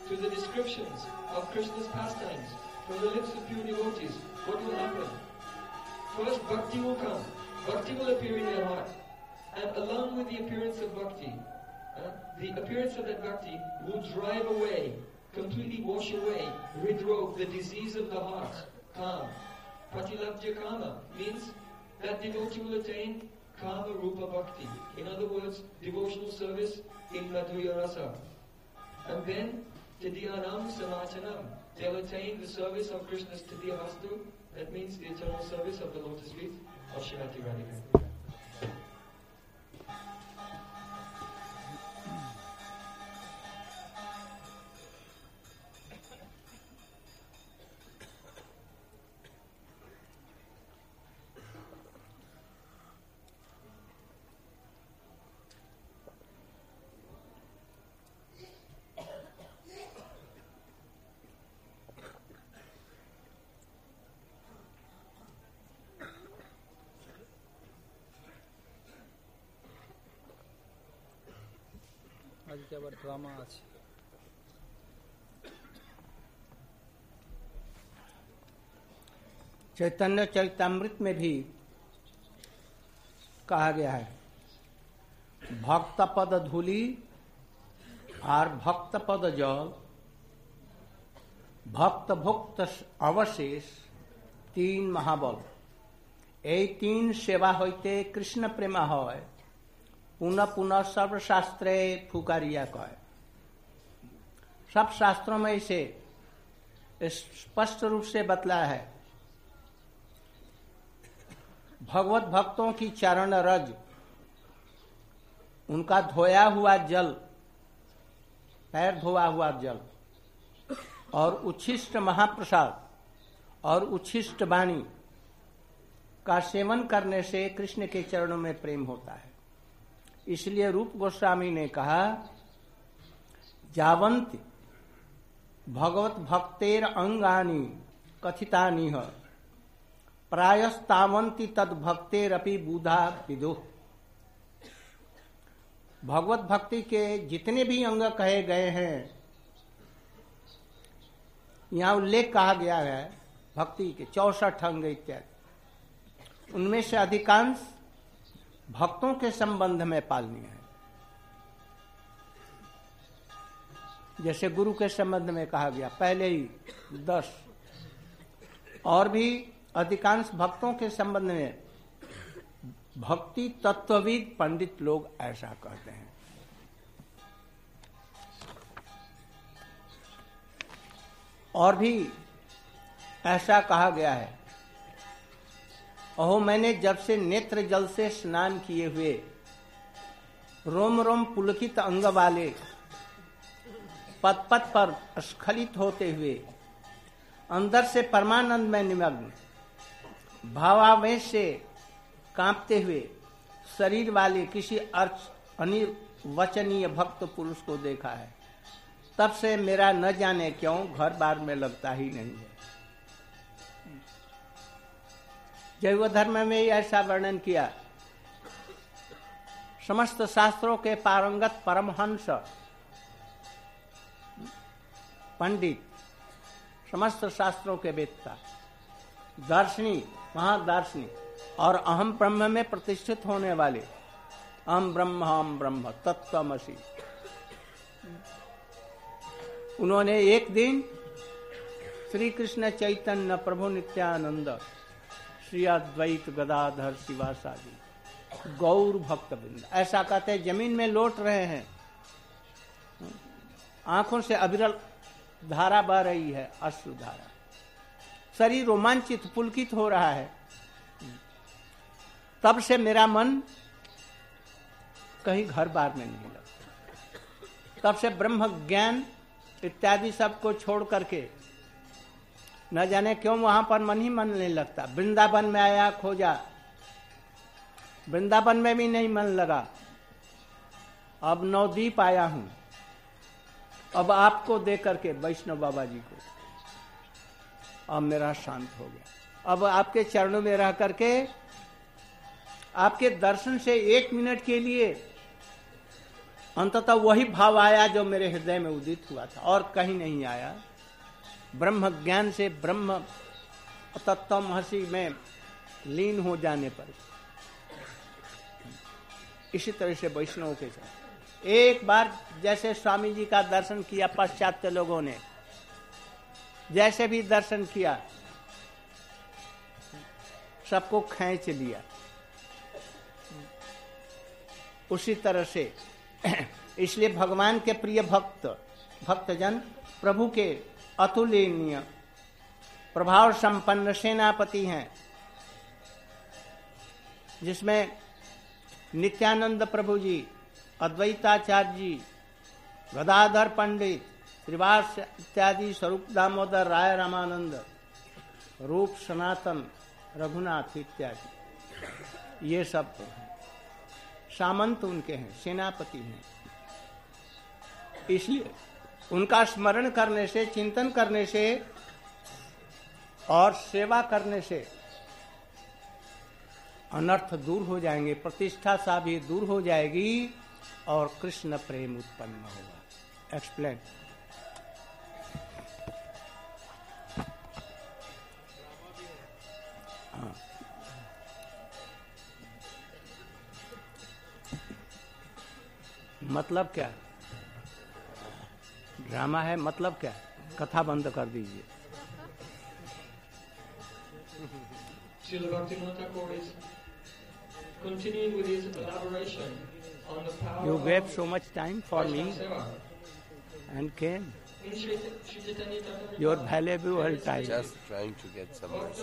to the descriptions of Krishna's pastimes from the lips of pure devotees, what will happen? First, bhakti will come. Bhakti will appear in your heart. And along with the appearance of bhakti, the appearance of that bhakti will drive away, completely wash away, ridro, the disease of the heart, kama. Pratilabdya kama means that devotee will attain kama rupa bhakti. In other words, devotional service in madhurya rasa. And then, tadyanam samachanam. They'll attain the service of Krishna's tadya vastu. That means the eternal service of the lotus feet of Srimati Radhika. আজকে আবার drama আছে। चैतन्य चरितमृत में भी कहा गया है, भक्त पद धूलि और भक्त पद जल, भक्त भुक्त अवशेष, तीन महाबल। এই तीन सेवा হইতে কৃষ্ণ প্রেমা হয়, पुनः पुनः सर्वशास्त्रे फुकारिया कहे। सब शास्त्रों में इसे स्पष्ट रूप से बतलाया है। भगवत भक्तों की चरण रज, उनका धोया हुआ जल, पैर धोया हुआ जल और उच्छिष्ट महाप्रसाद और उच्छिष्ट वाणी का सेवन करने से कृष्ण के चरणों में प्रेम होता है। इसलिए रूप गोस्वामी ने कहा, जावंति भगवत भक्तेर अंगानि कथितानि ह, प्रायस्तावंति तद भक्तेरपि बुधा विदुः। भगवत भक्ति के जितने भी अंग कहे गए हैं, यहाँ उल्लेख कहा गया है भक्ति के 64 अंग इत्यादि, उनमें से अधिकांश भक्तों के संबंध में पालनीय है। जैसे गुरु के संबंध में कहा गया पहले ही 10, और भी अधिकांश भक्तों के संबंध में भक्ति तत्वविद पंडित लोग ऐसा कहते हैं। और भी ऐसा कहा गया है, अहो मैंने जब से नेत्र जल से स्नान किए हुए, रोम रोम पुलकित अंग वाले, पद पद पर स्खलित होते हुए, अंदर से परमानंद में निमग्न, भावावेश से कांपते हुए शरीर वाले किसी अनिर्वचनीय भक्त पुरुष को देखा है, तब से मेरा न जाने क्यों घर बार में लगता ही नहीं है। जैव धर्म में ही ऐसा वर्णन किया। समस्त शास्त्रों के पारंगत परमहंस पंडित, समस्त शास्त्रों के वेत्ता, दार्शनिक, महादार्शनिक और अहम ब्रह्म में प्रतिष्ठित होने वाले, अहम ब्रह्म तत्त्वमसि, उन्होंने एक दिन श्री कृष्ण चैतन्य प्रभु नित्यानंद, श्री अद्वैत गदाधर शिवासादि गौर भक्त वृंद, ऐसा कहते जमीन में लौट रहे हैं, आंखों से अविरल धारा बह रही है, अश्रु धारा, शरीर रोमांचित पुलकित हो रहा है। तब से मेरा मन कहीं घर बार में नहीं लगता। तब से ब्रह्म ज्ञान इत्यादि सबको छोड़ करके न जाने क्यों वहां पर मन ही मन नहीं लगता। वृंदावन में आया खोजा, वृंदावन में भी नहीं मन लगा। अब नवद्वीप आया हूं, अब आपको दे करके वैष्णव बाबा जी को, अब मेरा शांत हो गया। अब आपके चरणों में रह करके आपके दर्शन से 1 मिनट के लिए अंततः वही भाव आया जो मेरे हृदय में उदित हुआ था और कहीं नहीं आया। ब्रह्म ज्ञान से ब्रह्म तत्त्वमसि में लीन हो जाने पर इसी तरह से वैष्णवों के साथ एक बार जैसे स्वामी जी का दर्शन किया, पाश्चात्य लोगों ने जैसे भी दर्शन किया सबको खींच लिया, उसी तरह से इसलिए भगवान के प्रिय भक्तजन प्रभु के अतुलनीय प्रभाव संपन्न सेनापति हैं, जिसमें नित्यानंद प्रभु जी, अद्वैताचार्य जी, गदाधर पंडित, श्रीवास इत्यादि, स्वरूप दामोदर राय, रामानंद, रूप सनातन, रघुनाथ इत्यादि, ये सब हैं। सामंत उनके हैं, सेनापति हैं। इसलिए उनका स्मरण करने से, चिंतन करने से और सेवा करने से अनर्थ दूर हो जाएंगे, प्रतिष्ठा सा भी दूर हो जाएगी और कृष्ण प्रेम उत्पन्न होगा। एक्सप्लेन। मतलब क्या? ड्रामा है, मतलब क्या? कथा बंद कर दीजिए। Srila Bhaktivinoda Thakur is continuing with his elaboration on the power You of gave so much time for me Vaishnava seva. and came. In Shri Chaitanya Charitamrita, Your valuable time. Just trying to get some rest.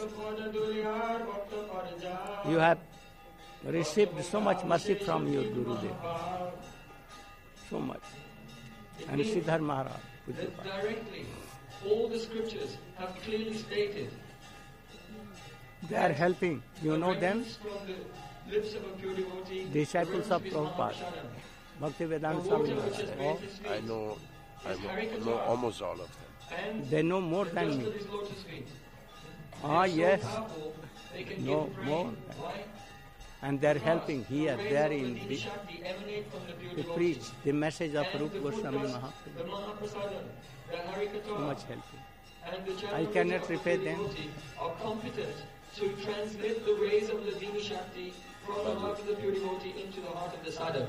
You have received so much mercy from your Gurudev. So much. And Siddhar Maharaj. That directly, all the scriptures have clearly stated. They are helping. You know them? From the lips of a pure devotee, Disciples of the Prabhupada. Bhaktivedanta The Swami water which has Maharaj. bathed his feet I know is almost all of them. and They know more the than dust me. of his lotus feet. Ah, They're so yes. powerful, they can No, give rain. more. Why? And they are helping here, The rays there of in the Devi Shakti emanate from the pure to devotee. preach the message of And Rupa the food Goswami dust, Mahaprabhu. the Mahaprasadam, the Harikatha, So much helping. and the I Charanamrita cannot of the repay pure them. devotee are competent to transmit the rays of the Devi Shakti from the heart of the pure devotee into the heart of the sadhak.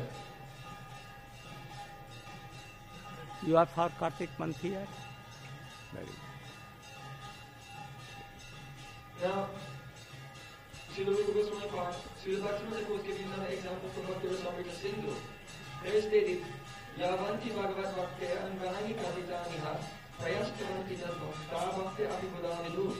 You are for Kartik month here? Very good. Now, Srila Rupa Goswami Park, Srila Bhaktivinoda Thakur was giving another example from Bhakti Rasamrita Sindhu. There is stated, Yavanti Bhagavat Bhakteya Angani Kavitaniha Prayastavanti Bhakta Bhakti Abhibudanidu.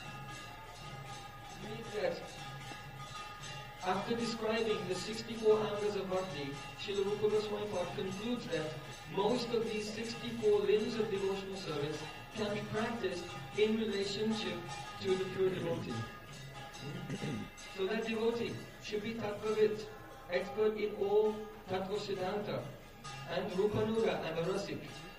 Means that after describing the 64 angas of Bhakti, Srila Rupa Goswami Park concludes that most of these 64 limbs of devotional service can be practiced in relationship to the pure devotee. So that devotee should be Tattvavit, expert in all Tattva Siddhanta, and Rupanuga and Rasik.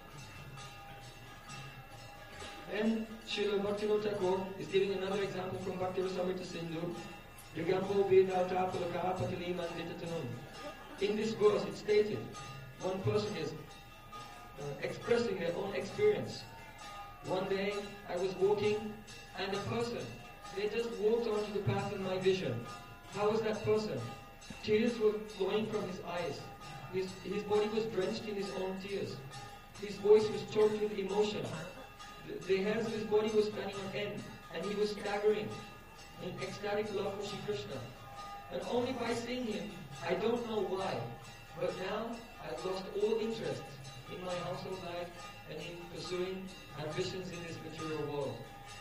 Then Srila Bhaktivinoda Thakur is giving another example from Bhakti Rasamrita Sindhu. Yugambo Vedata Pulaka Patali Manditatanum. In this verse it's stated, one person is expressing their own experience. One day I was walking and a person, they just walked onto the path in my vision. How was that person? Tears were flowing from his eyes. His body was drenched in his own tears. His voice was choked with emotion. The hairs of his body were standing on end and he was staggering in ecstatic love for Shri Krishna. And only by seeing him, I don't know why, but now I've lost all interest in my household life and in pursuing ambitions in this material world.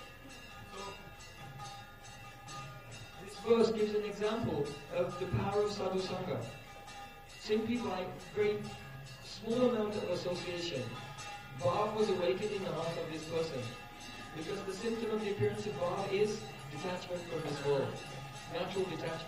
This verse gives an example of the power of sadhu sangha. Simply by very small amount of association, bhav was awakened in the heart of this person. Because the symptom of the appearance of bhav is detachment from this world, natural detachment.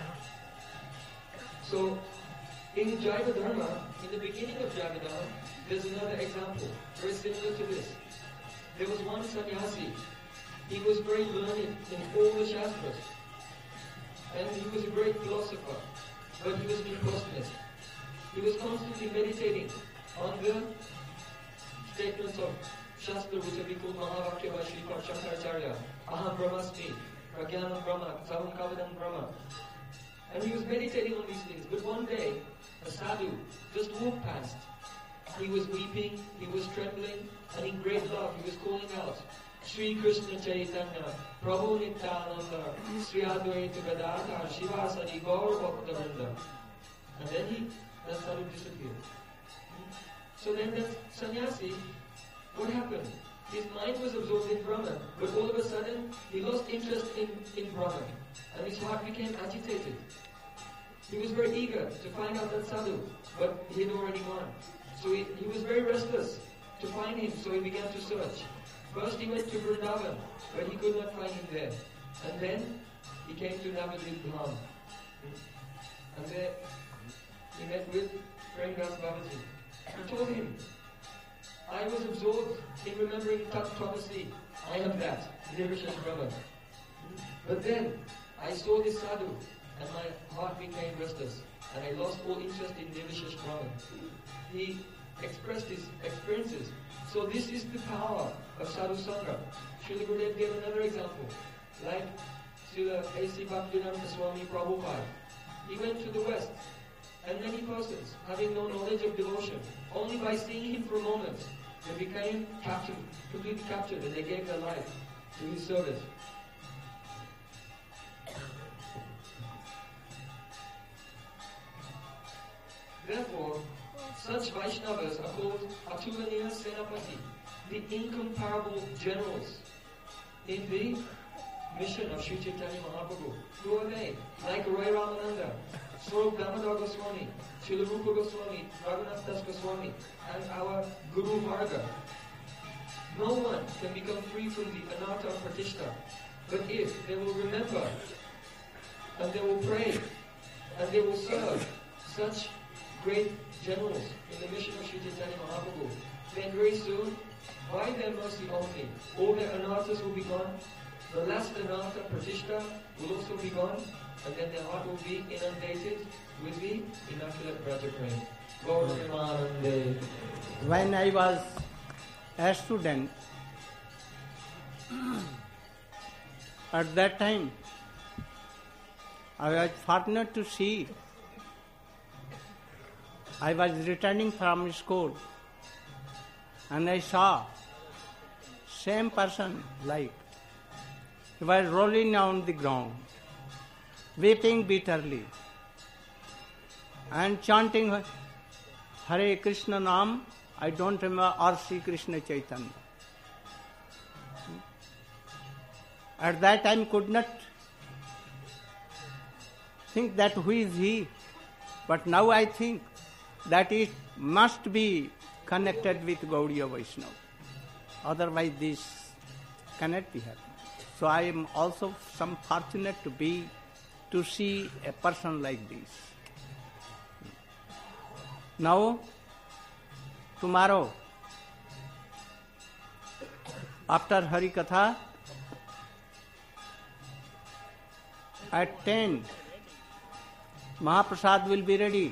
So, in Jaiva Dharma, in the beginning of Jaiva Dharma, there's another example, very similar to this. There was one sannyasi. He was very learned in all the Shastras. And he was a great philosopher. But he was an impersonalist. he was constantly meditating on the statements of Shastra, which have been called Mahavakya by Sripad Shankaracharya, Aham Brahmasmi, Pragyanam Brahma, Savam Kavadam Brahma. And he was meditating on these things. But one day, a sadhu just walked past. He was weeping, he was trembling, and in great love he was calling out, Sri Krishna Chaitanya, Prabhu Nityananda, Sri Advaita Gadadhar, Shivasari, Gaur Bhakta-vrinda. And then that sadhu disappeared. So then that sannyasi, what happened? His mind was absorbed in Brahman, but all of a sudden he lost interest in Brahman, and his heart became agitated. He was very eager to find out that sadhu, but he had already gone. So he was very restless to find him, so he began to search. First he went to Vrindavan, but he could not find him there. And then he came to Navadvip Dham. And there he met with Premdas Babaji. He told him, I was absorbed in remembering Tat Twamasi. I am that, Nirvishesh Brahman. But then I saw this sadhu, and my heart became restless, and I lost all interest in Nirvishesh Brahman. He expressed his experiences. So this is the power of Sadhu Sangha. Srila Gurudev gave another example, like Srila A.C. Bhaktivedanta Swami Prabhupada. He went to the West, and many persons, having no knowledge of devotion, only by seeing him for a moment, they became captured, completely captured, and they gave their life to his service. Therefore, such Vaishnavas are called Atulaniya Senapati, the incomparable generals in the mission of Sri Chaitanya Mahaprabhu. Who are they? Like Rai Ramananda, Swarup Damodar Goswami, Srila Rupa Goswami, Raghunath Das Goswami, and our Guru Varga. No one can become free from the anartha of Pratishta, but if they will remember, and they will pray, and they will serve such great generals in the mission of Sri Chaitanya Mahaprabhu, then very soon, by their mercy only, all their anarthas will be gone. The last anartha, Pratishta, will also be gone, and then their heart will be inundated with the immaculate Braja Prem. Gaur Premanande. When I was a student, at that time, I was fortunate to see. I was returning from school, and I saw same person, like he was rolling on the ground, weeping bitterly, and chanting Hare Krishna Nam, I don't remember, or Sri Krishna Chaitanya. At that time could not think that who is he, but now I think that it must be connected with Gaudiya Vaishnava. Otherwise this cannot be happened. So I am also some fortunate to see a person like this. Now, tomorrow, after Hari Katha, at 10, Mahaprasad will be ready,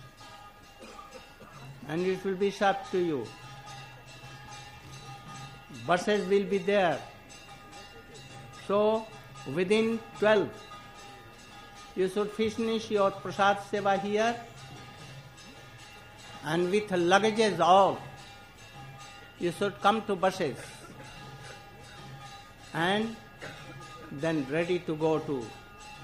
and it will be served to you. Buses will be there. So, within 12, you should finish your prasad seva here, and with luggages all, you should come to buses, and then ready to go to